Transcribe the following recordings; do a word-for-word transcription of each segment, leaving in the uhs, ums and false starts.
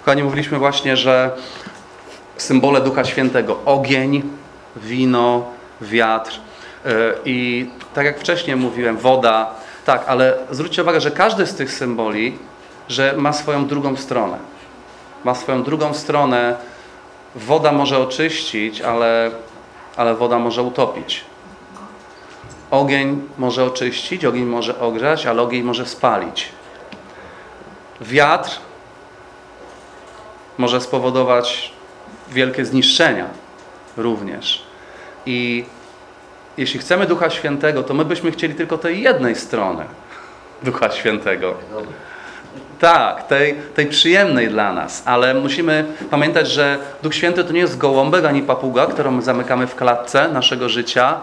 Kochani, mówiliśmy właśnie, że symbole Ducha Świętego, ogień, wino, wiatr i tak jak wcześniej mówiłem, woda, tak, ale zwróćcie uwagę, że każdy z tych symboli, że ma swoją drugą stronę. Ma swoją drugą stronę. Woda może oczyścić, ale, ale woda może utopić. Ogień może oczyścić, ogień może ogrzać, ale ogień może spalić. Wiatr może spowodować wielkie zniszczenia również. I jeśli chcemy Ducha Świętego, to my byśmy chcieli tylko tej jednej strony Ducha Świętego. Tak, tej, tej przyjemnej dla nas, ale musimy pamiętać, że Duch Święty to nie jest gołąbek ani papuga, którą my zamykamy w klatce naszego życia,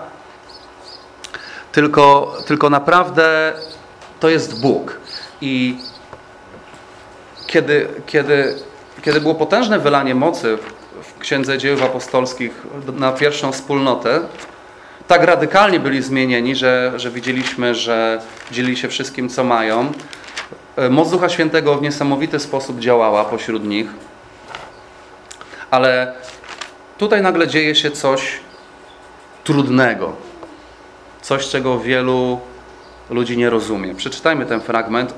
tylko, tylko naprawdę to jest Bóg. I kiedy, kiedy, kiedy było potężne wylanie mocy w Księdze Dziejów Apostolskich na pierwszą wspólnotę, tak radykalnie byli zmienieni, że, że widzieliśmy, że dzielili się wszystkim, co mają. Moc Ducha Świętego w niesamowity sposób działała pośród nich. Ale tutaj nagle dzieje się coś trudnego. Coś, czego wielu ludzi nie rozumie. Przeczytajmy ten fragment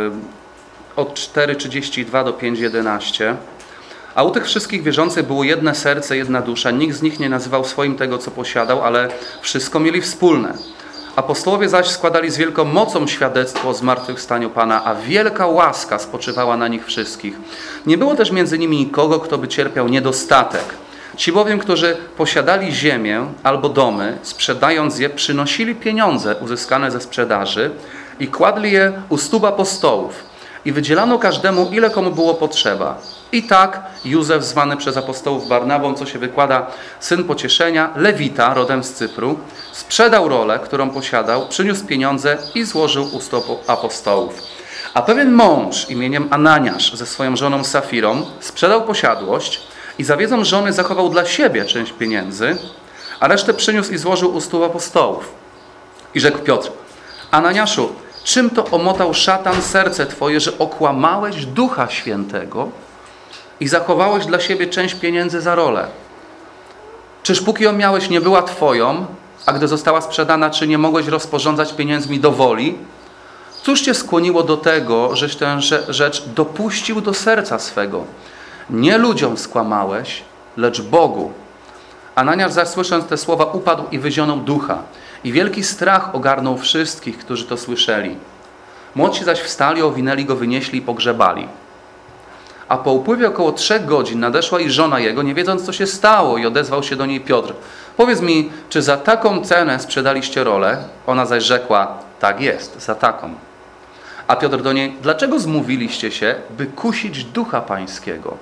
od cztery trzydzieści dwa do pięć jedenaście. A u tych wszystkich wierzących było jedno serce, jedna dusza. Nikt z nich nie nazywał swoim tego, co posiadał, ale wszystko mieli wspólne. Apostołowie zaś składali z wielką mocą świadectwo o zmartwychwstaniu Pana, a wielka łaska spoczywała na nich wszystkich. Nie było też między nimi nikogo, kto by cierpiał niedostatek. Ci bowiem, którzy posiadali ziemię albo domy, sprzedając je, przynosili pieniądze uzyskane ze sprzedaży i kładli je u stóp apostołów. I wydzielano każdemu, ile komu było potrzeba. I tak Józef, zwany przez apostołów Barnabą, co się wykłada, syn pocieszenia, Lewita, rodem z Cypru, sprzedał rolę, którą posiadał, przyniósł pieniądze i złożył u stóp apostołów. A pewien mąż imieniem Ananiasz ze swoją żoną Safirą sprzedał posiadłość i za wiedzą żony zachował dla siebie część pieniędzy, a resztę przyniósł i złożył u stóp apostołów. I rzekł Piotr: Ananiaszu, czym to omotał szatan serce twoje, że okłamałeś Ducha Świętego i zachowałeś dla siebie część pieniędzy za rolę? Czyż póki ją miałeś, nie była twoją, a gdy została sprzedana, czy nie mogłeś rozporządzać pieniędzmi do woli? Cóż cię skłoniło do tego, żeś tę rzecz dopuścił do serca swego? Nie ludziom skłamałeś, lecz Bogu. Ananiasz zaś, słysząc te słowa, upadł i wyzionął ducha. I wielki strach ogarnął wszystkich, którzy to słyszeli. Młodsi zaś wstali, owinęli go, wynieśli i pogrzebali. A po upływie około trzech godzin nadeszła i żona jego, nie wiedząc, co się stało, i odezwał się do niej Piotr: Powiedz mi, czy za taką cenę sprzedaliście rolę? Ona zaś rzekła: Tak jest, za taką. A Piotr do niej: Dlaczego zmówiliście się, by kusić Ducha Pańskiego?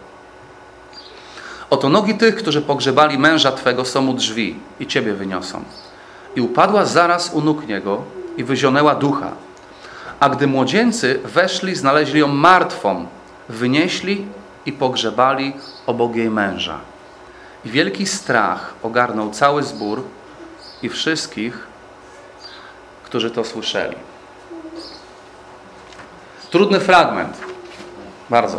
Oto nogi tych, którzy pogrzebali męża twego, są u drzwi i ciebie wyniosą. I upadła zaraz u nóg niego i wyzionęła ducha. A gdy młodzieńcy weszli, znaleźli ją martwą, wynieśli i pogrzebali obok jej męża. I wielki strach ogarnął cały zbór i wszystkich, którzy to słyszeli. Trudny fragment. Bardzo.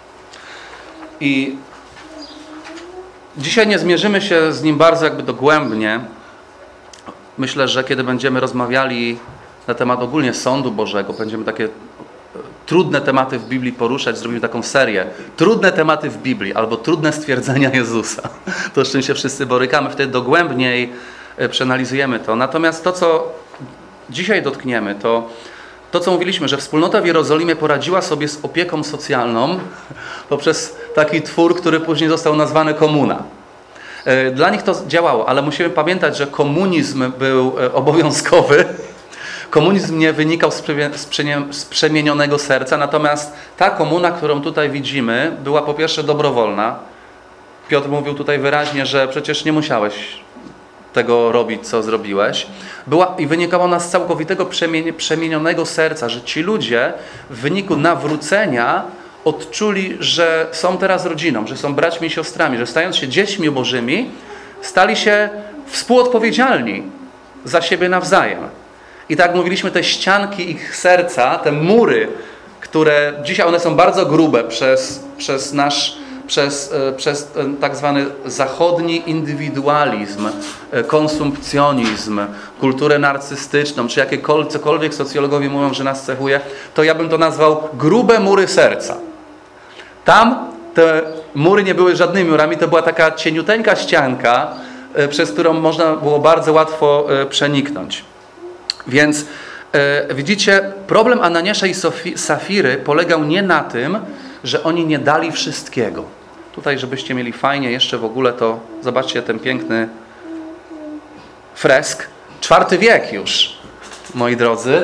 I dzisiaj nie zmierzymy się z nim bardzo jakby dogłębnie. Myślę, że kiedy będziemy rozmawiali na temat ogólnie sądu Bożego, będziemy takie trudne tematy w Biblii poruszać, zrobimy taką serię. Trudne tematy w Biblii albo trudne stwierdzenia Jezusa. To, z czym się wszyscy borykamy, wtedy dogłębniej przeanalizujemy to. Natomiast to, co dzisiaj dotkniemy, to to, co mówiliśmy, że wspólnota w Jerozolimie poradziła sobie z opieką socjalną poprzez taki twór, który później został nazwany komuna. Dla nich to działało, ale musimy pamiętać, że komunizm był obowiązkowy. Komunizm nie wynikał z przemienionego serca, natomiast ta komuna, którą tutaj widzimy, była po pierwsze dobrowolna. Piotr mówił tutaj wyraźnie, że przecież nie musiałeś tego robić, co zrobiłeś. Była i wynikała ona z całkowitego przemienionego serca, że ci ludzie w wyniku nawrócenia odczuli, że są teraz rodziną, że są braćmi i siostrami, że stając się dziećmi Bożymi, stali się współodpowiedzialni za siebie nawzajem. I tak jak mówiliśmy, te ścianki ich serca, te mury, które dzisiaj one są bardzo grube przez, przez nasz, przez, przez tak zwany zachodni indywidualizm, konsumpcjonizm, kulturę narcystyczną, czy jakiekolwiek, cokolwiek socjologowie mówią, że nas cechuje, to ja bym to nazwał grube mury serca. Tam te mury nie były żadnymi murami, to była taka cieniuteńka ścianka, przez którą można było bardzo łatwo przeniknąć. Więc e, widzicie, problem Ananiasza i Sofi- Safiry polegał nie na tym, że oni nie dali wszystkiego. Tutaj, żebyście mieli fajnie jeszcze w ogóle, to zobaczcie ten piękny fresk. Czwarty wiek już, moi drodzy.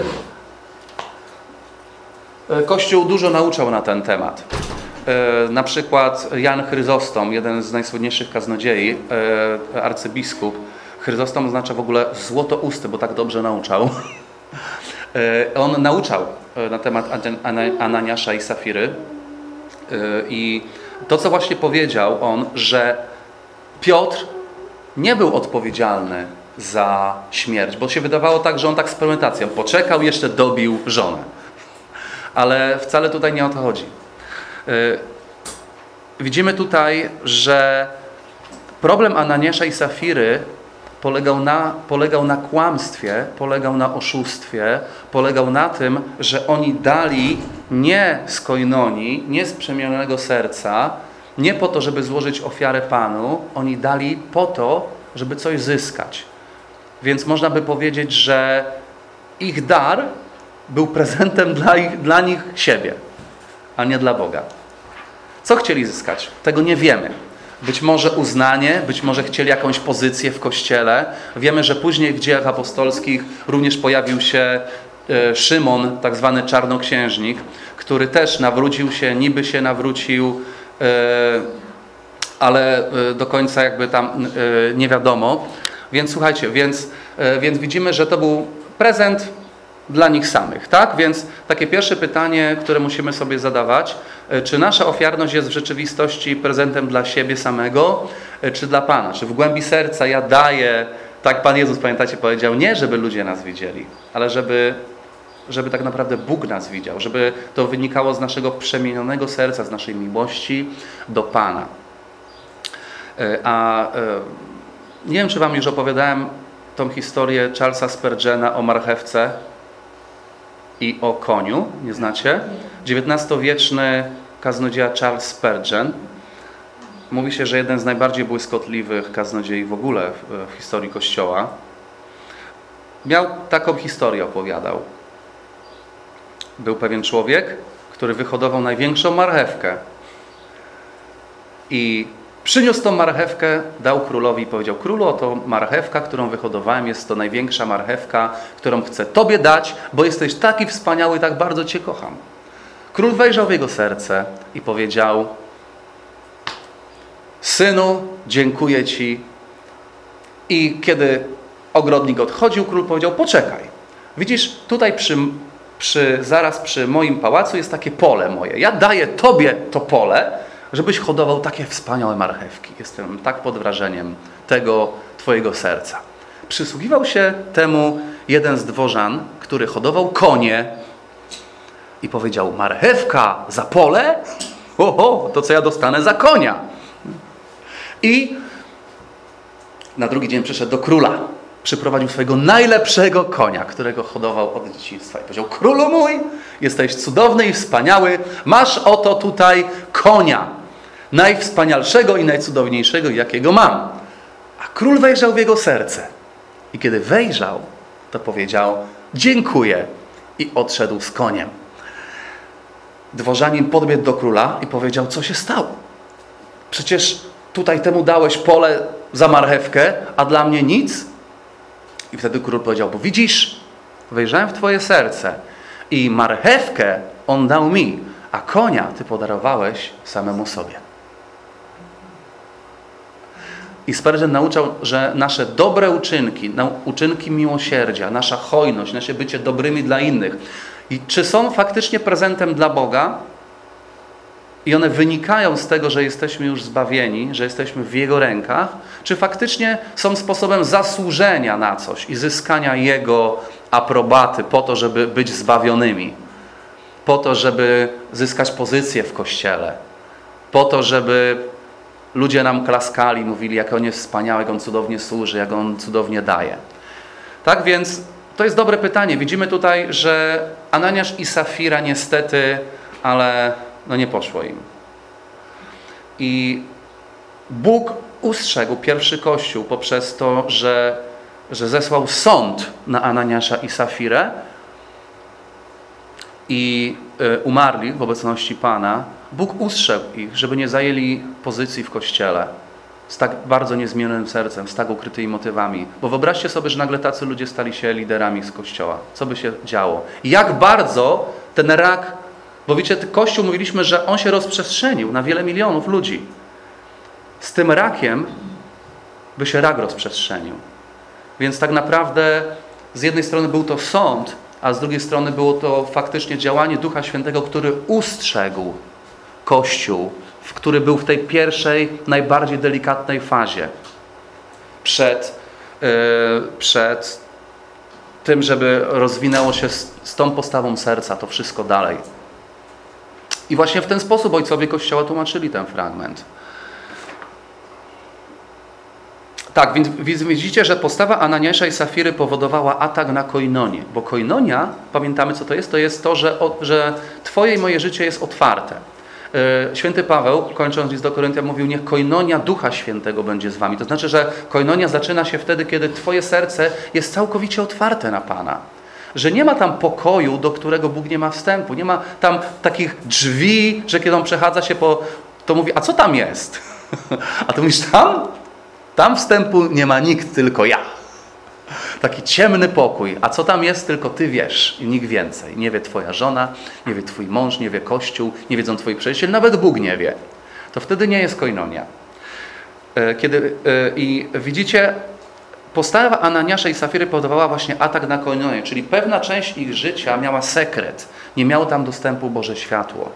Kościół dużo nauczał na ten temat. E, na przykład Jan Chryzostom, jeden z najsłynniejszych kaznodziei, e, arcybiskup. Chryzostom oznacza w ogóle złotousty, bo tak dobrze nauczał. On nauczał na temat Ananiasza i Safiry. I to, co właśnie powiedział on, że Piotr nie był odpowiedzialny za śmierć, bo się wydawało tak, że on tak z premedytacją poczekał, jeszcze dobił żonę. Ale wcale tutaj nie o to chodzi. Widzimy tutaj, że problem Ananiasza i Safiry Polegał na, polegał na kłamstwie, polegał na oszustwie, polegał na tym, że oni dali nie z koinonii, nie z przemienionego serca, nie po to, żeby złożyć ofiarę Panu, oni dali po to, żeby coś zyskać. Więc można by powiedzieć, że ich dar był prezentem dla, ich, dla nich siebie, a nie dla Boga. Co chcieli zyskać? Tego nie wiemy. Być może uznanie, być może chcieli jakąś pozycję w Kościele. Wiemy, że później w dziejach apostolskich również pojawił się Szymon, tak zwany czarnoksiężnik, który też nawrócił się, niby się nawrócił, ale do końca jakby tam nie wiadomo. Więc słuchajcie, więc, więc widzimy, że to był prezent dla nich samych, tak? Więc takie pierwsze pytanie, które musimy sobie zadawać, czy nasza ofiarność jest w rzeczywistości prezentem dla siebie samego, czy dla Pana? Czy w głębi serca ja daję, tak Pan Jezus, pamiętacie, powiedział, nie żeby ludzie nas widzieli, ale żeby, żeby tak naprawdę Bóg nas widział, żeby to wynikało z naszego przemienionego serca, z naszej miłości do Pana. A nie wiem, czy Wam już opowiadałem tą historię Charlesa Spurgeona o marchewce i o koniu, nie znacie? dziewiętnastowieczny kaznodzieja Charles Spurgeon. Mówi się, że jeden z najbardziej błyskotliwych kaznodziei w ogóle w, w historii Kościoła. Miał taką historię, opowiadał. Był pewien człowiek, który wyhodował największą marchewkę i przyniósł tą marchewkę, dał królowi i powiedział: królu, oto marchewka, którą wyhodowałem, jest to największa marchewka, którą chcę Tobie dać, bo jesteś taki wspaniały i tak bardzo Cię kocham. Król wejrzał w jego serce i powiedział: synu, dziękuję Ci. I kiedy ogrodnik odchodził, król powiedział: poczekaj. Widzisz, tutaj przy, przy, zaraz przy moim pałacu jest takie pole moje. Ja daję Tobie to pole, żebyś hodował takie wspaniałe marchewki. Jestem tak pod wrażeniem tego Twojego serca. Przysługiwał się temu jeden z dworzan, który hodował konie i powiedział: marchewka za pole? Oho, to co ja dostanę za konia? I na drugi dzień przyszedł do króla. Przyprowadził swojego najlepszego konia, którego hodował od dzieciństwa. I powiedział: królu mój, jesteś cudowny i wspaniały, masz oto tutaj konia. Najwspanialszego i najcudowniejszego, jakiego mam. A król wejrzał w jego serce. I kiedy wejrzał, to powiedział: dziękuję. I odszedł z koniem. Dworzanin podbiegł do króla i powiedział: co się stało? Przecież tutaj temu dałeś pole za marchewkę, a dla mnie nic? I wtedy król powiedział: bo widzisz, wejrzałem w Twoje serce i marchewkę on dał mi, a konia Ty podarowałeś samemu sobie. I Spurgeon nauczał, że nasze dobre uczynki, uczynki miłosierdzia, nasza hojność, nasze bycie dobrymi dla innych, i czy są faktycznie prezentem dla Boga? I one wynikają z tego, że jesteśmy już zbawieni, że jesteśmy w Jego rękach, czy faktycznie są sposobem zasłużenia na coś i zyskania Jego aprobaty po to, żeby być zbawionymi. po to, żeby zyskać pozycję w Kościele, po to, żeby ludzie nam klaskali, mówili, jak on jest wspaniały, jak on cudownie służy, jak on cudownie daje. Tak więc to jest dobre pytanie. Widzimy tutaj, że Ananiasz i Safira niestety, ale no nie poszło im. I Bóg ustrzegł pierwszy Kościół poprzez to, że, że zesłał sąd na Ananiasza i Safirę i y, umarli w obecności Pana. Bóg ustrzegł ich, żeby nie zajęli pozycji w Kościele z tak bardzo niezmienionym sercem, z tak ukrytymi motywami. Bo wyobraźcie sobie, że nagle tacy ludzie stali się liderami z Kościoła. Co by się działo? I jak bardzo ten rak, bo wiecie, Kościół, mówiliśmy, że on się rozprzestrzenił na wiele milionów ludzi. Z tym rakiem by się rak rozprzestrzenił. Więc tak naprawdę z jednej strony był to sąd, a z drugiej strony było to faktycznie działanie Ducha Świętego, który ustrzegł Kościół, w który był w tej pierwszej, najbardziej delikatnej fazie przed, yy, przed tym, żeby rozwinęło się z, z tą postawą serca to wszystko dalej. I właśnie w ten sposób ojcowie Kościoła tłumaczyli ten fragment. Tak, więc widzicie, że postawa Ananiasza i Safiry powodowała atak na koinonię. Bo koinonia, pamiętamy co to jest? To jest to, że, że Twoje i moje życie jest otwarte. Święty Paweł, kończąc list do Koryntian, mówił, niech koinonia Ducha Świętego będzie z wami. To znaczy, że koinonia zaczyna się wtedy, kiedy Twoje serce jest całkowicie otwarte na Pana. Że nie ma tam pokoju, do którego Bóg nie ma wstępu. Nie ma tam takich drzwi, że kiedy On przechadza się po... to mówi, a co tam jest? A ty mówisz, tam? Tam wstępu nie ma nikt, tylko ja. Taki ciemny pokój. A co tam jest, tylko ty wiesz i nikt więcej. Nie wie twoja żona, nie wie twój mąż, nie wie Kościół, nie wiedzą twoi przyjaciele, nawet Bóg nie wie. To wtedy nie jest koinonia. Kiedy, i widzicie, postawa Ananiasza i Safiry powodowała właśnie atak na koinonię, czyli pewna część ich życia miała sekret. Nie miało tam dostępu Boże światło.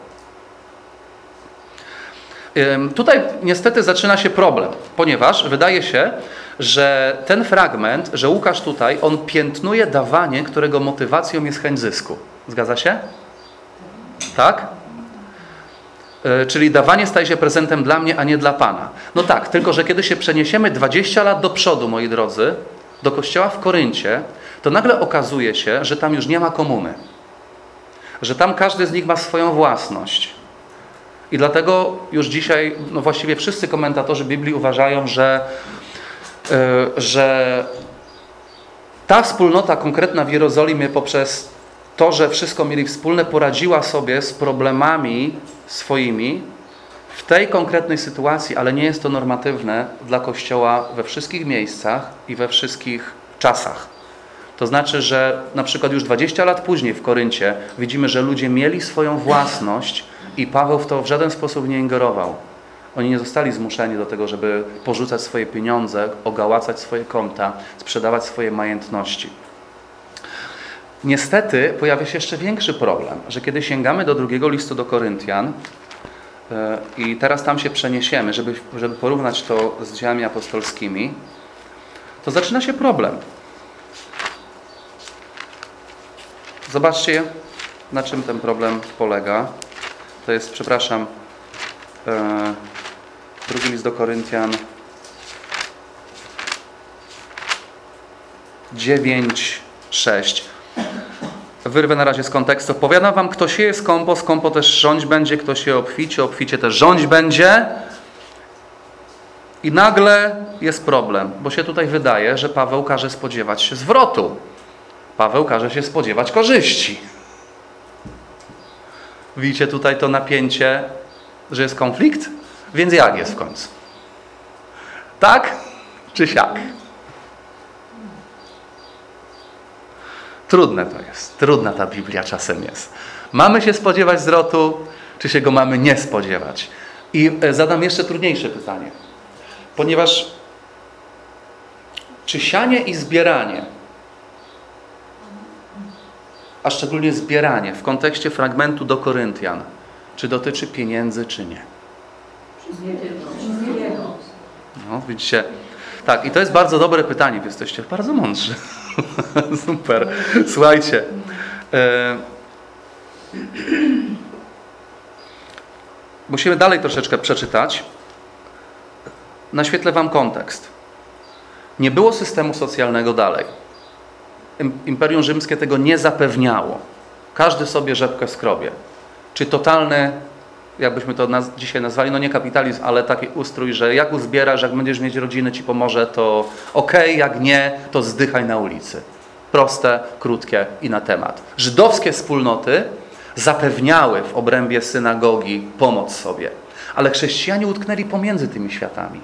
Tutaj niestety zaczyna się problem, ponieważ wydaje się, że ten fragment, że Łukasz tutaj, on piętnuje dawanie, którego motywacją jest chęć zysku. Zgadza się? Tak? Czyli dawanie staje się prezentem dla mnie, a nie dla Pana. No tak, tylko że kiedy się przeniesiemy dwadzieścia lat do przodu, moi drodzy, do kościoła w Koryncie, to nagle okazuje się, że tam już nie ma komuny. Że tam każdy z nich ma swoją własność. I dlatego już dzisiaj, no właściwie wszyscy komentatorzy Biblii uważają, że, yy, że ta wspólnota konkretna w Jerozolimie poprzez to, że wszystko mieli wspólne, poradziła sobie z problemami swoimi w tej konkretnej sytuacji, ale nie jest to normatywne dla Kościoła we wszystkich miejscach i we wszystkich czasach. To znaczy, że na przykład już dwadzieścia lat później w Koryncie widzimy, że ludzie mieli swoją własność i Paweł w to w żaden sposób nie ingerował. Oni nie zostali zmuszeni do tego, żeby porzucać swoje pieniądze, ogałacać swoje konta, sprzedawać swoje majątności. Niestety pojawia się jeszcze większy problem, że kiedy sięgamy do drugiego listu do Koryntian yy, i teraz tam się przeniesiemy, żeby, żeby porównać to z dziejami apostolskimi, to zaczyna się problem. Zobaczcie, na czym ten problem polega. To jest, przepraszam, yy, drugi list do Koryntian dziewięć, sześć. Wyrwę na razie z kontekstu. Powiadam wam, kto sieje skąpo, skąpo też rządź będzie, kto sieje obficie, obficie też rządź będzie. I nagle jest problem, bo się tutaj wydaje, że Paweł każe spodziewać się zwrotu. Paweł każe się spodziewać korzyści. Widzicie tutaj to napięcie, że jest konflikt? Więc jak jest w końcu? Tak czy siak? Trudne to jest. Trudna ta Biblia czasem jest. Mamy się spodziewać zwrotu, czy się go mamy nie spodziewać? I zadam jeszcze trudniejsze pytanie. Ponieważ czy sianie i zbieranie, a szczególnie zbieranie w kontekście fragmentu do Koryntian, czy dotyczy pieniędzy, czy nie? No, widzicie. Tak, i to jest bardzo dobre pytanie, wy jesteście bardzo mądrzy. Super. Słuchajcie. Musimy dalej troszeczkę przeczytać. Naświetlę wam kontekst. Nie było systemu socjalnego dalej. Imperium Rzymskie tego nie zapewniało. Każdy sobie rzepkę skrobie. Czy totalny, jakbyśmy to naz- dzisiaj nazwali, no nie kapitalizm, ale taki ustrój, że jak uzbierasz, jak będziesz mieć rodziny, ci pomoże, to okej, okay, jak nie, to zdychaj na ulicy. Proste, krótkie i na temat. Żydowskie wspólnoty zapewniały w obrębie synagogi pomoc sobie. Ale chrześcijanie utknęli pomiędzy tymi światami.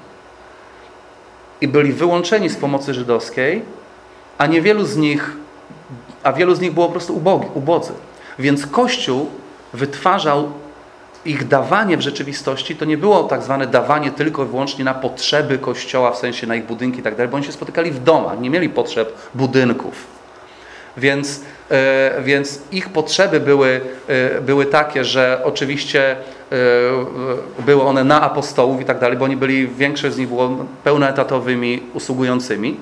I byli wyłączeni z pomocy żydowskiej, a niewielu z nich, a wielu z nich było po prostu ubogi, ubodzy. Więc Kościół wytwarzał ich dawanie w rzeczywistości, to nie było tak zwane dawanie tylko i wyłącznie na potrzeby Kościoła, w sensie na ich budynki i tak dalej, bo oni się spotykali w domach, nie mieli potrzeb budynków. Więc, e, więc ich potrzeby były, e, były takie, że oczywiście e, były one na apostołów i tak dalej, bo oni byli, większość z nich było pełnoetatowymi usługującymi,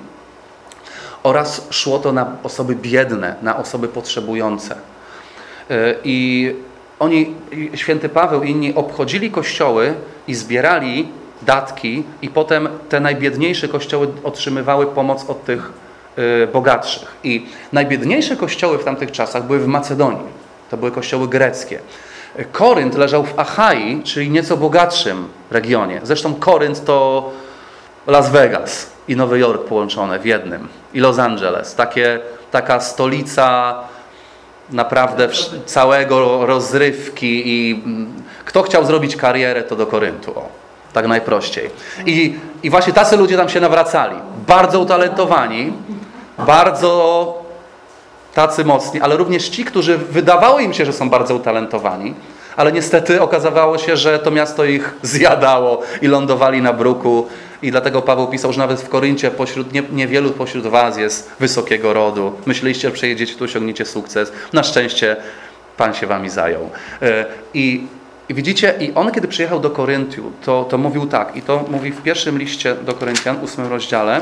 oraz szło to na osoby biedne, na osoby potrzebujące. E, I oni, święty Paweł i inni, obchodzili kościoły i zbierali datki i potem te najbiedniejsze kościoły otrzymywały pomoc od tych bogatszych. I najbiedniejsze kościoły w tamtych czasach były w Macedonii. To były kościoły greckie. Korynt leżał w Achai, czyli nieco bogatszym regionie. Zresztą Korynt to Las Vegas i Nowy Jork połączone w jednym. I Los Angeles. Takie, taka stolica naprawdę całego rozrywki i kto chciał zrobić karierę, to do Koryntu. O, tak najprościej. I, I właśnie tacy ludzie tam się nawracali. Bardzo utalentowani, bardzo tacy mocni, ale również ci, którzy wydawało im się, że są bardzo utalentowani, ale niestety okazało się, że to miasto ich zjadało i lądowali na bruku. I dlatego Paweł pisał, że nawet w Koryncie pośród, nie, niewielu pośród was jest wysokiego rodu. Myśleliście, że przejedziecie tu, osiągniecie sukces. Na szczęście Pan się wami zajął. I, i widzicie, i on kiedy przyjechał do Koryntu, to, to mówił tak, i to mówi w pierwszym liście do Koryntian, ósmym rozdziale.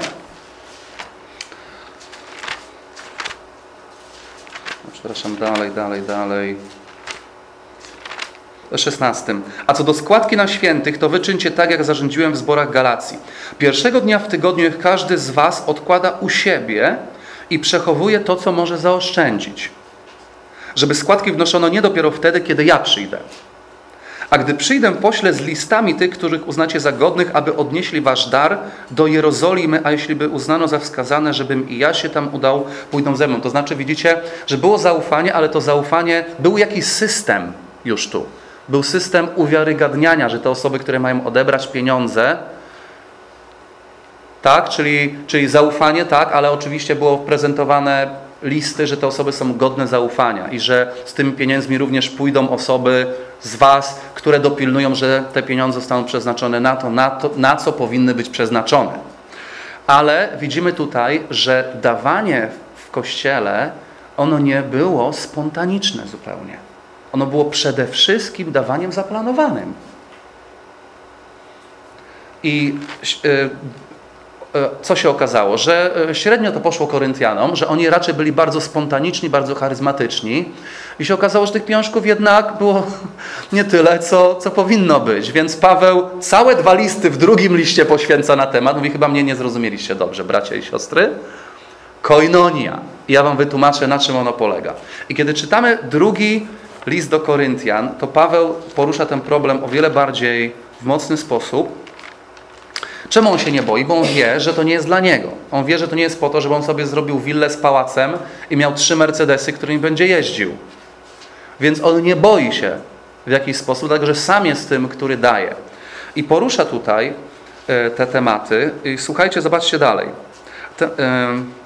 Przepraszam, dalej, dalej, dalej. szesnastym. A co do składki na świętych, to wy czyńcie tak, jak zarządziłem w zborach Galacji. Pierwszego dnia w tygodniu niech każdy z was odkłada u siebie i przechowuje to, co może zaoszczędzić. Żeby składki wnoszono nie dopiero wtedy, kiedy ja przyjdę. A gdy przyjdę, poślę z listami tych, których uznacie za godnych, aby odnieśli wasz dar do Jerozolimy, a jeśli by uznano za wskazane, żebym i ja się tam udał, pójdą ze mną. To znaczy, widzicie, że było zaufanie, ale to zaufanie, był jakiś system już tu. Był system uwiarygadniania, że te osoby, które mają odebrać pieniądze, tak, czyli, czyli zaufanie, tak, ale oczywiście było prezentowane listy, że te osoby są godne zaufania i że z tymi pieniędzmi również pójdą osoby z was, które dopilnują, że te pieniądze zostaną przeznaczone na to, na to, na co powinny być przeznaczone. Ale widzimy tutaj, że dawanie w Kościele, ono nie było spontaniczne zupełnie. Ono było przede wszystkim dawaniem zaplanowanym. I yy, co się okazało? Że średnio to poszło Koryntianom, że oni raczej byli bardzo spontaniczni, bardzo charyzmatyczni i się okazało, że tych pieniążków jednak było nie tyle, co, co powinno być. Więc Paweł całe dwa listy w drugim liście poświęca na temat. Mówi, chyba mnie nie zrozumieliście dobrze, bracia i siostry. Koinonia. I ja wam wytłumaczę, na czym ono polega. I kiedy czytamy drugi list do Koryntian, to Paweł porusza ten problem o wiele bardziej w mocny sposób. Czemu on się nie boi? Bo on wie, że to nie jest dla niego. On wie, że to nie jest po to, żeby on sobie zrobił willę z pałacem i miał trzy Mercedesy, którymi będzie jeździł. Więc on nie boi się w jakiś sposób, dlatego że sam jest tym, który daje. I porusza tutaj e, te tematy. I słuchajcie, zobaczcie dalej. Te, e,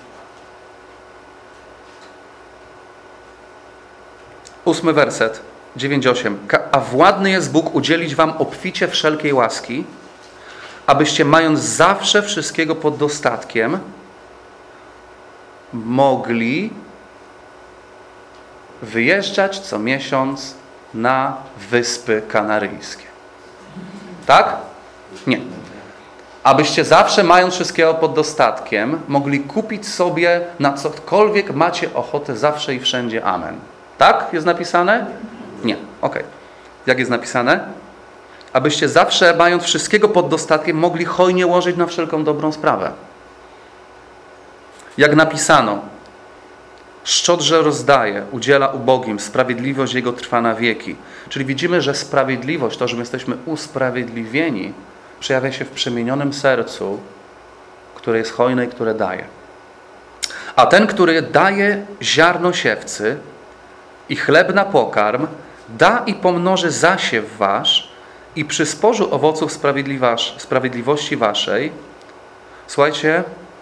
ósmy werset, dziewięć osiem. A władny jest Bóg udzielić wam obficie wszelkiej łaski, abyście mając zawsze wszystkiego pod dostatkiem, mogli wyjeżdżać co miesiąc na Wyspy Kanaryjskie. Tak? Nie. Abyście zawsze, mając wszystkiego pod dostatkiem, mogli kupić sobie na cokolwiek macie ochotę zawsze i wszędzie. Amen. Tak jest napisane? Nie. Okej. Jak jest napisane? Abyście zawsze, mając wszystkiego pod dostatkiem, mogli hojnie łożyć na wszelką dobrą sprawę. Jak napisano, szczodrze rozdaje, udziela ubogim, sprawiedliwość Jego trwa na wieki. Czyli widzimy, że sprawiedliwość, to, że my jesteśmy usprawiedliwieni, przejawia się w przemienionym sercu, które jest hojne i które daje. A ten, który daje ziarno siewcy i chleb na pokarm, da i pomnoży zasiew wasz i przysporzu owoców sprawiedliwości waszej. Słuchajcie,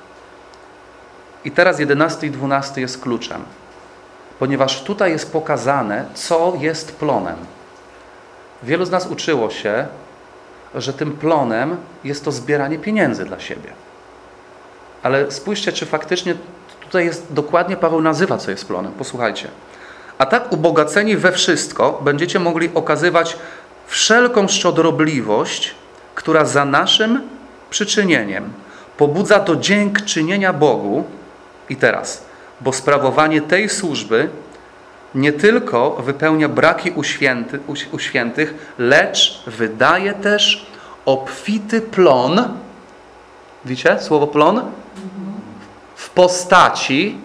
i teraz jedenasty i dwunasty jest kluczem, ponieważ tutaj jest pokazane, co jest plonem. Wielu z nas uczyło się, że tym plonem jest to zbieranie pieniędzy dla siebie. Ale spójrzcie, czy faktycznie tutaj jest, dokładnie Paweł nazywa, co jest plonem. Posłuchajcie. A tak ubogaceni we wszystko będziecie mogli okazywać wszelką szczodrobliwość, która za naszym przyczynieniem pobudza do dziękczynienia Bogu. I teraz, bo sprawowanie tej służby nie tylko wypełnia braki u, święty, u, u świętych, lecz wydaje też obfity plon. Widzicie słowo plon? W postaci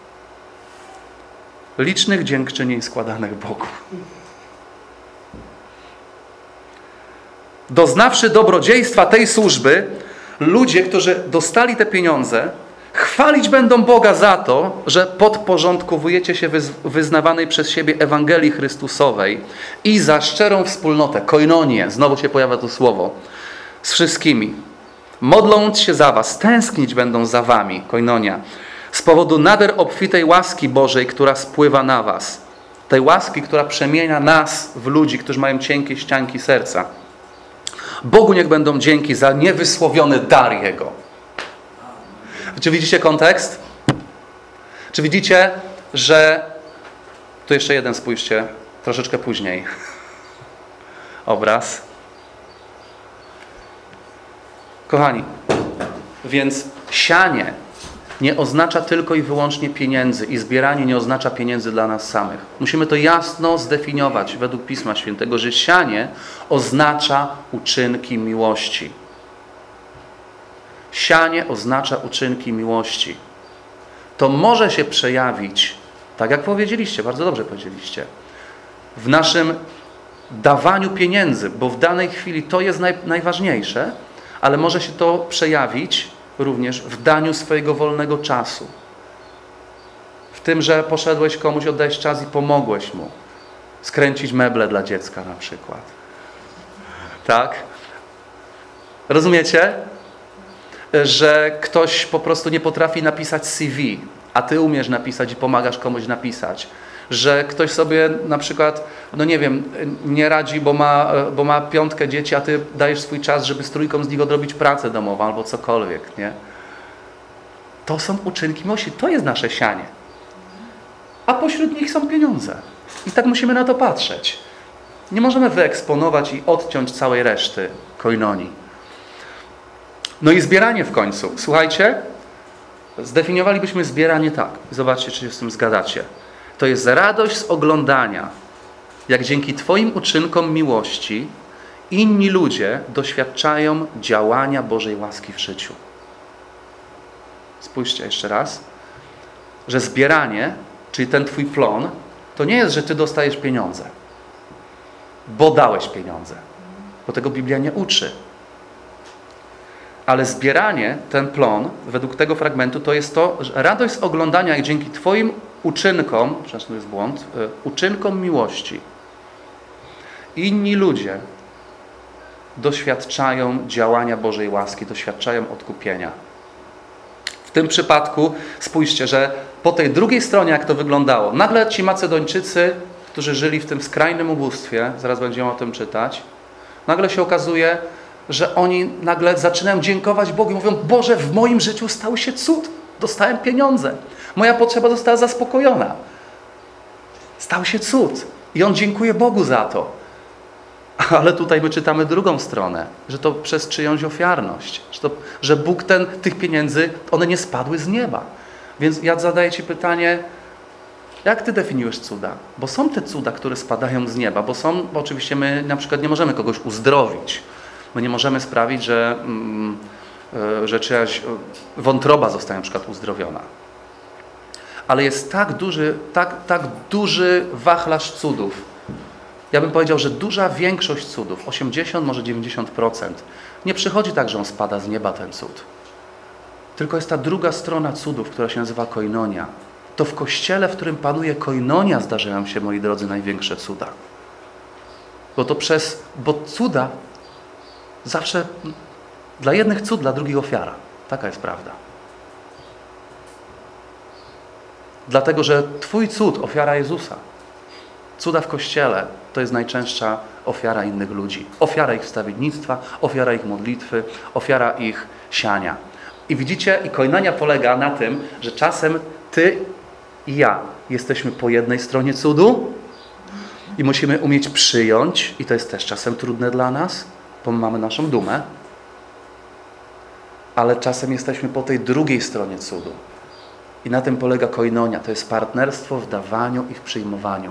licznych dziękczynień składanych Bogu. Doznawszy dobrodziejstwa tej służby, ludzie, którzy dostali te pieniądze, chwalić będą Boga za to, że podporządkowujecie się wyznawanej przez siebie Ewangelii Chrystusowej i za szczerą wspólnotę, koinonię, znowu się pojawia to słowo, z wszystkimi. Modląc się za was, tęsknić będą za wami, koinonia, z powodu nader obfitej łaski Bożej, która spływa na was. Tej łaski, która przemienia nas w ludzi, którzy mają cienkie ścianki serca. Bogu niech będą dzięki za niewysłowiony dar Jego. Czy widzicie kontekst? Czy widzicie, że... Tu jeszcze jeden, spójrzcie, troszeczkę później. Obraz. Kochani, więc sianie nie oznacza tylko i wyłącznie pieniędzy i zbieranie nie oznacza pieniędzy dla nas samych. Musimy to jasno zdefiniować według Pisma Świętego, że sianie oznacza uczynki miłości. Sianie oznacza uczynki miłości. To może się przejawić, tak jak powiedzieliście, bardzo dobrze powiedzieliście, w naszym dawaniu pieniędzy, bo w danej chwili to jest naj, najważniejsze, ale może się to przejawić również w daniu swojego wolnego czasu. W tym, że poszedłeś komuś, oddałeś czas i pomogłeś mu skręcić meble dla dziecka na przykład. Tak? Rozumiecie? Że ktoś po prostu nie potrafi napisać C V, a ty umiesz napisać i pomagasz komuś napisać. Że ktoś sobie na przykład, no nie wiem, nie radzi, bo ma, bo ma piątkę dzieci, a ty dajesz swój czas, żeby z trójką z nich odrobić pracę domową albo cokolwiek, nie? To są uczynki miłości, to jest nasze sianie. A pośród nich są pieniądze. I tak musimy na to patrzeć. Nie możemy wyeksponować i odciąć całej reszty koinonii. No i zbieranie w końcu. Słuchajcie, zdefiniowalibyśmy zbieranie tak. Zobaczcie, czy się z tym zgadzacie. To jest radość z oglądania, jak dzięki Twoim uczynkom miłości inni ludzie doświadczają działania Bożej łaski w życiu. Spójrzcie jeszcze raz, że zbieranie, czyli ten Twój plon, to nie jest, że Ty dostajesz pieniądze, bo dałeś pieniądze, bo tego Biblia nie uczy. Ale zbieranie, ten plon, według tego fragmentu, to jest to, że radość z oglądania, jak dzięki Twoim uczynkom, przepraszam, to jest błąd, uczynkom miłości, inni ludzie doświadczają działania Bożej łaski, doświadczają odkupienia. W tym przypadku spójrzcie, że po tej drugiej stronie, jak to wyglądało, nagle ci Macedończycy, którzy żyli w tym skrajnym ubóstwie, zaraz będziemy o tym czytać, nagle się okazuje, że oni nagle zaczynają dziękować Bogu i mówią: Boże, w moim życiu stał się cud, dostałem pieniądze, moja potrzeba została zaspokojona. Stał się cud i on dziękuje Bogu za to. Ale tutaj my czytamy drugą stronę, że to przez czyjąś ofiarność, że, to, że Bóg ten, tych pieniędzy, one nie spadły z nieba. Więc ja zadaję Ci pytanie, Jak ty definiujesz cuda? Bo są te cuda, które spadają z nieba, bo są, bo oczywiście my na przykład nie możemy kogoś uzdrowić. My nie możemy sprawić, że, mm, że czyjaś wątroba zostaje na przykład uzdrowiona. Ale jest tak duży, tak, tak duży wachlarz cudów. Ja bym powiedział, że duża większość cudów, osiemdziesiąt, może dziewięćdziesiąt procent, nie przychodzi tak, że on spada z nieba, ten cud. Tylko jest ta druga strona cudów, która się nazywa koinonia. To w Kościele, w którym panuje koinonia, zdarzają się, moi drodzy, największe cuda. Bo to przez, bo cuda zawsze dla jednych cud, dla drugich ofiara. Taka jest prawda. Dlatego, że twój cud, ofiara Jezusa, cuda w Kościele, to jest najczęstsza ofiara innych ludzi. Ofiara ich wstawiennictwa, ofiara ich modlitwy, ofiara ich siania. I widzicie, i koinonia polega na tym, że czasem ty i ja jesteśmy po jednej stronie cudu i musimy umieć przyjąć, i to jest też czasem trudne dla nas, bo mamy naszą dumę, ale czasem jesteśmy po tej drugiej stronie cudu. I na tym polega koinonia. To jest partnerstwo w dawaniu i w przyjmowaniu.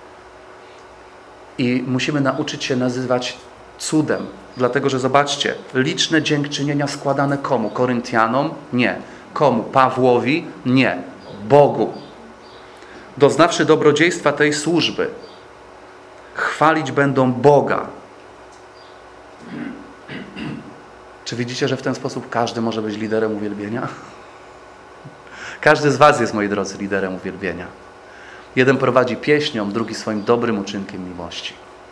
I musimy nauczyć się nazywać cudem. Dlatego, że zobaczcie, liczne dziękczynienia składane komu? Koryntianom? Nie. Komu? Pawłowi? Nie. Bogu. Doznawszy dobrodziejstwa tej służby, chwalić będą Boga. Czy widzicie, że w ten sposób każdy może być liderem uwielbienia? Każdy z was jest, moi drodzy, liderem uwielbienia. Jeden prowadzi pieśnią, drugi swoim dobrym uczynkiem miłości.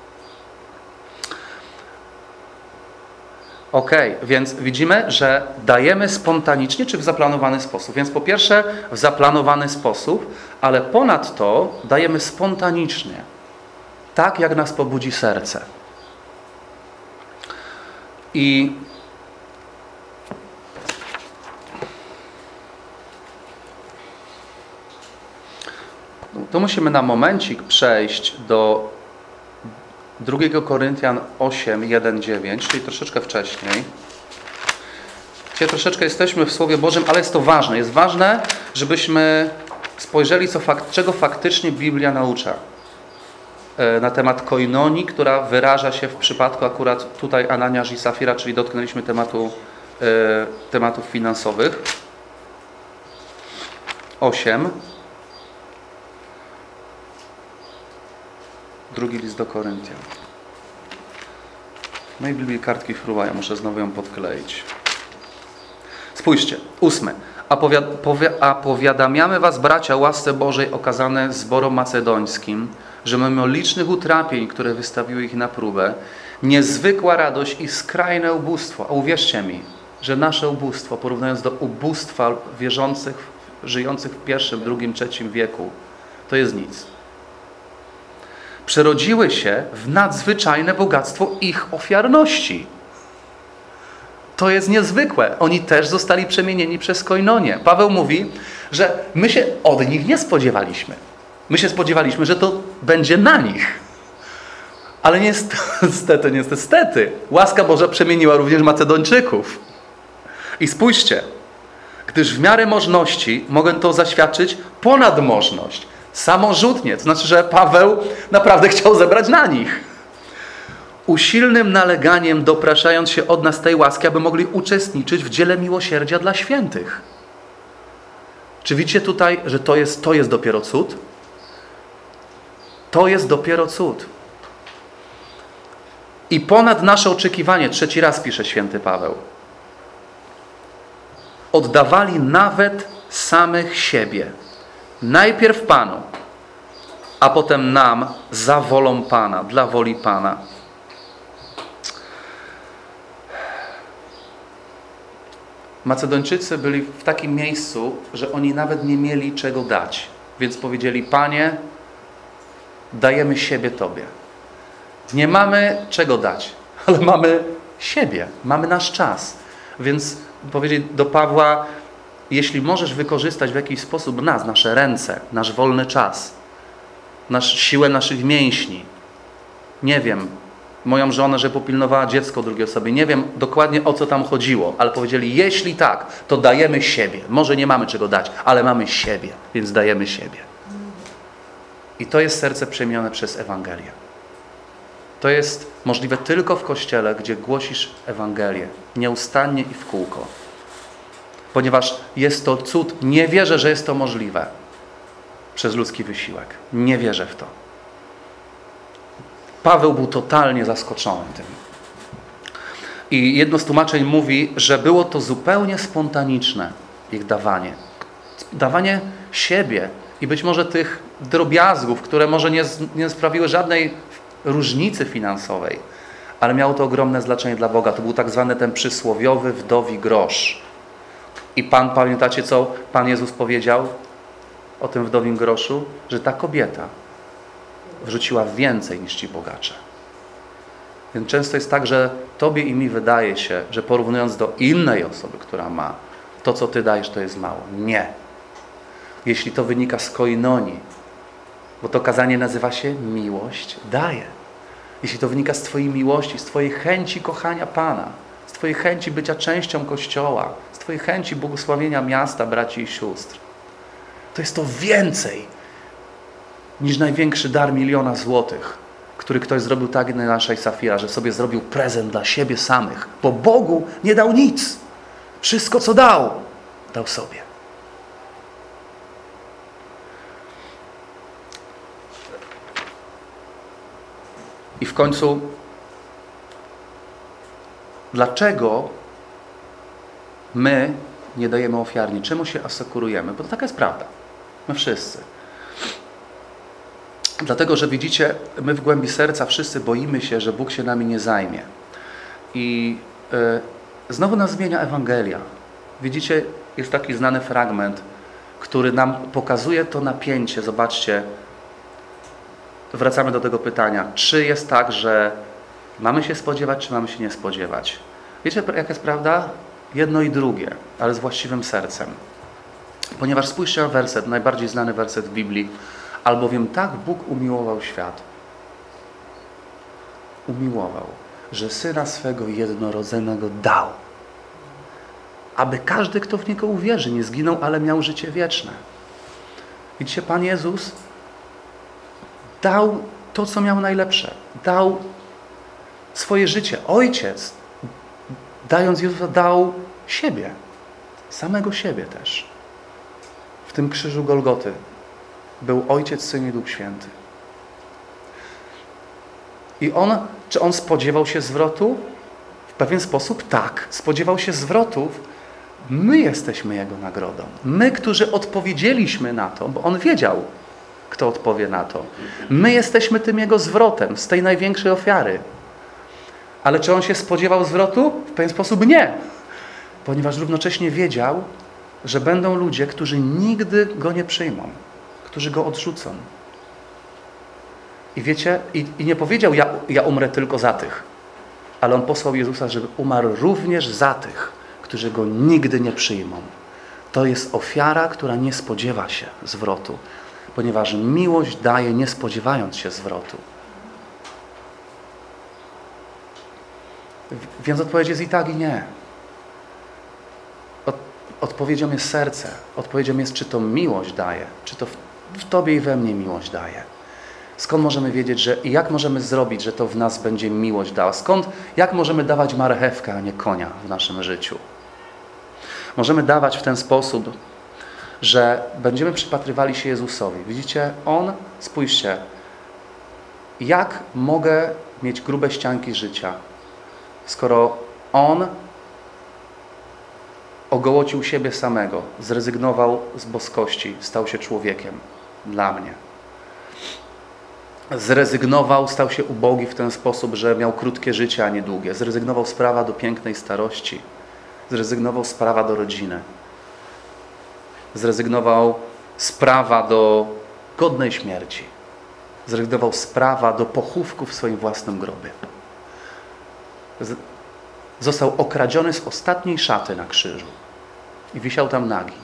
Okej, okay, więc widzimy, że dajemy spontanicznie czy w zaplanowany sposób. Więc po pierwsze w zaplanowany sposób, ale ponadto dajemy spontanicznie. Tak, jak nas pobudzi serce. I tu musimy na momencik przejść do drugiego Koryntian osiem, jeden, dziewięć, czyli troszeczkę wcześniej. Dzisiaj troszeczkę jesteśmy w Słowie Bożym, ale jest to ważne. Jest ważne, żebyśmy spojrzeli, co fakt, czego faktycznie Biblia naucza na temat koinonii, która wyraża się w przypadku akurat tutaj Ananiasz i Safira, czyli dotknęliśmy tematu, tematów finansowych. osiem. Drugi list do Koryntian. W mojej Biblii kartki fruwają, muszę znowu ją podkleić. Spójrzcie, ósmy. A, powiad, powi, a powiadamiamy was, bracia, łasce Bożej okazane zborom macedońskim, że mimo licznych utrapień, które wystawiły ich na próbę, niezwykła radość i skrajne ubóstwo. A uwierzcie mi, że nasze ubóstwo, porównując do ubóstwa wierzących, żyjących w pierwszym, drugim, trzecim wieku, to jest nic. Przerodziły się w nadzwyczajne bogactwo ich ofiarności. To jest niezwykłe. Oni też zostali przemienieni przez koinonię. Paweł mówi, że my się od nich nie spodziewaliśmy. My się spodziewaliśmy, że to będzie na nich. Ale niestety, niestety, łaska Boża przemieniła również Macedończyków. I spójrzcie, gdyż w miarę możności mogę to zaświadczyć ponad możność. Samorzutnie, to znaczy, że Paweł naprawdę chciał zebrać na nich. Usilnym naleganiem dopraszając się od nas tej łaski, aby mogli uczestniczyć w dziele miłosierdzia dla świętych. Czy widzicie tutaj, że to jest, to jest dopiero cud? To jest dopiero cud. I ponad nasze oczekiwanie, trzeci raz pisze święty Paweł, oddawali nawet samych siebie. Najpierw Panu, a potem nam za wolą Pana, dla woli Pana. Macedończycy byli w takim miejscu, że oni nawet nie mieli czego dać. Więc powiedzieli, Panie, dajemy siebie Tobie. Nie mamy czego dać, ale mamy siebie, mamy nasz czas. Więc powiedzieli do Pawła, jeśli możesz wykorzystać w jakiś sposób nas, nasze ręce, nasz wolny czas, nasz, siłę naszych mięśni, nie wiem, moją żonę, że popilnowała dziecko drugiej osobie, nie wiem dokładnie o co tam chodziło, ale powiedzieli, jeśli tak, to dajemy siebie. Może nie mamy czego dać, ale mamy siebie, więc dajemy siebie. I to jest serce przemienione przez Ewangelię. To jest możliwe tylko w Kościele, gdzie głosisz Ewangelię nieustannie i w kółko. Ponieważ jest to cud. Nie wierzę, że jest to możliwe przez ludzki wysiłek. Nie wierzę w to. Paweł był totalnie zaskoczony tym. I jedno z tłumaczeń mówi, że było to zupełnie spontaniczne, ich dawanie. Dawanie siebie i być może tych drobiazgów, które może nie, nie sprawiły żadnej różnicy finansowej, ale miało to ogromne znaczenie dla Boga. To był tak zwany ten przysłowiowy wdowi grosz. I Pan, pamiętacie, co Pan Jezus powiedział o tym wdowim groszu? Że ta kobieta wrzuciła więcej niż ci bogacze. Więc często jest tak, że tobie i mi wydaje się, że porównując do innej osoby, która ma, to co ty dajesz, to jest mało. Nie. Jeśli to wynika z koinonii, bo to kazanie nazywa się miłość daje. Jeśli to wynika z twojej miłości, z twojej chęci kochania Pana, z twojej chęci bycia częścią Kościoła, z twojej chęci błogosławienia miasta, braci i sióstr, to jest to więcej niż największy dar miliona złotych, który ktoś zrobił tak jak Ananiasza i Safira, że sobie zrobił prezent dla siebie samych, bo Bogu nie dał nic. Wszystko, co dał, dał sobie. I w końcu, dlaczego my nie dajemy ofiarnie? Czemu się asekurujemy? Bo to taka jest prawda. My wszyscy. Dlatego, że widzicie, my w głębi serca wszyscy boimy się, że Bóg się nami nie zajmie. I y, znowu nas zmienia Ewangelia. Widzicie, jest taki znany fragment, który nam pokazuje to napięcie. Zobaczcie, wracamy do tego pytania. Czy jest tak, że mamy się spodziewać, czy mamy się nie spodziewać? Wiecie, jaka jest prawda? Jedno i drugie, ale z właściwym sercem. Ponieważ spójrzcie na werset, najbardziej znany werset w Biblii. Albowiem tak Bóg umiłował świat. Umiłował, że Syna swego jednorodzonego dał. Aby każdy, kto w Niego uwierzy, nie zginął, ale miał życie wieczne. Widzicie, Pan Jezus dał to, co miał najlepsze. Dał swoje życie. Ojciec, dając Jezusa, dał siebie. Samego siebie też. W tym krzyżu Golgoty był Ojciec, Syn i Duch Święty. I On, czy On spodziewał się zwrotu? W pewien sposób tak. Spodziewał się zwrotów. My jesteśmy Jego nagrodą. My, którzy odpowiedzieliśmy na to, bo On wiedział, kto odpowie na to. My jesteśmy tym Jego zwrotem z tej największej ofiary. Ale czy On się spodziewał zwrotu? W pewien sposób nie. Ponieważ równocześnie wiedział, że będą ludzie, którzy nigdy Go nie przyjmą. Którzy Go odrzucą. I wiecie, i, i nie powiedział, ja, ja umrę tylko za tych. Ale On posłał Jezusa, żeby umarł również za tych, którzy Go nigdy nie przyjmą. To jest ofiara, która nie spodziewa się zwrotu. Ponieważ miłość daje, nie spodziewając się zwrotu. Więc odpowiedź jest i tak, i nie. Od, odpowiedzią jest serce. Odpowiedzią jest, czy to miłość daje, czy to w, w Tobie i we mnie miłość daje. Skąd możemy wiedzieć, że i jak możemy zrobić, że to w nas będzie miłość dała? Skąd, jak możemy dawać marchewkę, a nie konia w naszym życiu? Możemy dawać w ten sposób, że będziemy przypatrywali się Jezusowi. Widzicie, On, spójrzcie, jak mogę mieć grube ścianki życia, skoro On ogołocił siebie samego, zrezygnował z boskości, stał się człowiekiem dla mnie. Zrezygnował, stał się ubogi w ten sposób, że miał krótkie życie, a nie długie. Zrezygnował z prawa do pięknej starości. Zrezygnował z prawa do rodziny. Zrezygnował z prawa do godnej śmierci. Zrezygnował z prawa do pochówku w swoim własnym grobie. Został okradziony z ostatniej szaty na krzyżu i wisiał tam nagi.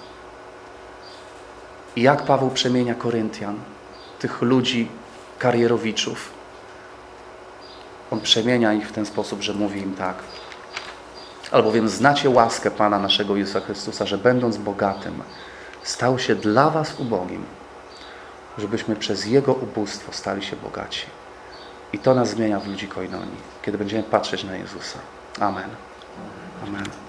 I jak Paweł przemienia Koryntian, tych ludzi, karierowiczów. On przemienia ich w ten sposób, że mówi im tak. Albowiem znacie łaskę Pana naszego Jezusa Chrystusa, że będąc bogatym, stał się dla was ubogim, żebyśmy przez Jego ubóstwo stali się bogaci. I to nas zmienia w ludzi Koinonii, kiedy będziemy patrzeć na Jezusa. Amen. Amen.